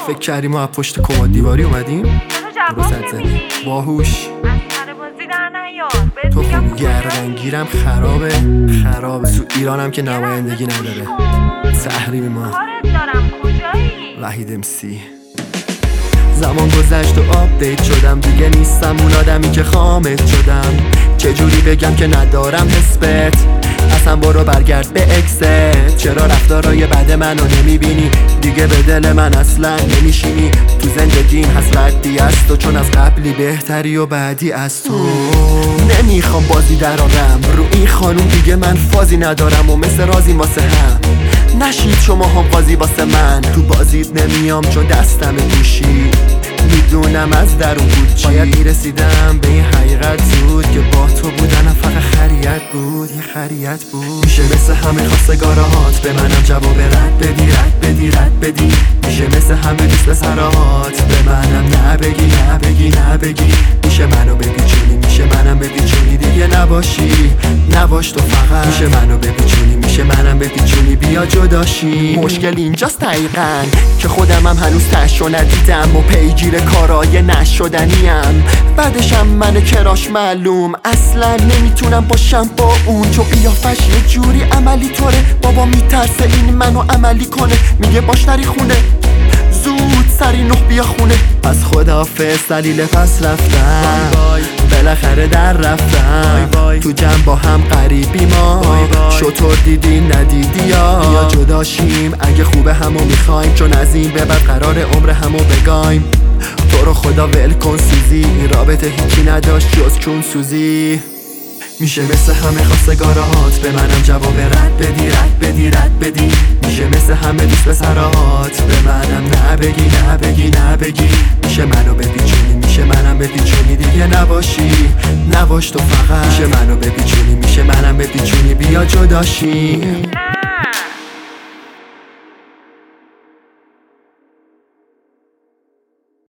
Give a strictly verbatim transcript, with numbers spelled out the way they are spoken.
فکر کردیم ما پشت کمد دیواری اومدیم؟ چرا جواب نمیدی؟ باهوش مسخره بازی در نیار. بهت تو میگم خون گردنگیرم خرابه خرابه تو ایرانم که نمایندگی نداره. تحریم ما کارت دارم کجایی؟ وحید امسی. زمان گذشت و آپدیت شدم، دیگه نیستم اون آدمی که خامت شدم. چجوری بگم که ندارم نسبت؟ اصلا برو برگرد به اکست. چرا رفتارای بد منو نمیبینی؟ دیگه به دل من اصلا نمیشینی. تو زندگیم هست ردی از تو، چون از قبلی بهتری و بعدی از تو. نمیخوام بازی درارم رو این خانوم، دیگه من فازی ندارم و مثل رازی واسه هم. نشید شما هم قاضی واسه من، تو بازیت نمیام چون دستم گوشی. میدونم از درون بود چی، باید میرسیدم به این حقیقت زود که با تو بودنم فقط خریت بود، یه خریت بود. میشه مثل همه خواستگارات به منم جواب رد بدی رد بدی رد بدی. میشه مثل همه دوست پسرات به منم نه بگی نه بگی نه بگی. میشه منو بپیچونی میشه منم بپیچونی، دیگه نباشی نباش تو فقط. میشه منو بپیچونی میشه منم بپیچونی، بیا جداشی. مشکل اینجاست دقیقاً که خودم هم هنوز تشو ندیدم و پیگیر کارای نشدنیم. بعدشم من کراش معلوم اصلا نمیتونم باشم با اون، چون قیافش یه جوری عملی طوره. بابا میترسه این منو عملی کنه، میگه باش نری خونه زود سری نه بیا خونه. پس خداحافظ دلیل پس رفتم، بالاخره در رفتم. تو جمع با هم قریبی ما، شطور دیدی ندیدی یا بیا جداشیم اگه خوبه همو میخوایم، چون از این به بعد قرار عمر همو بگایم. تو رو خدا ول کن سوزی، این رابطه هیچی نداشت جز چون سوزی. میشه مثل همه خواستگارات به منم جواب رد بدی رد بدی رد بدی. میشه مثل همه دوست پسرات به منم نه بگی نه بگی نه بگی. میشه منو بپیچونی میشه منم بپیچونی، دیگه نباشی نباش تو فقط. میشه منو بپیچونی میشه منم بپیچونی، بیا جداشی.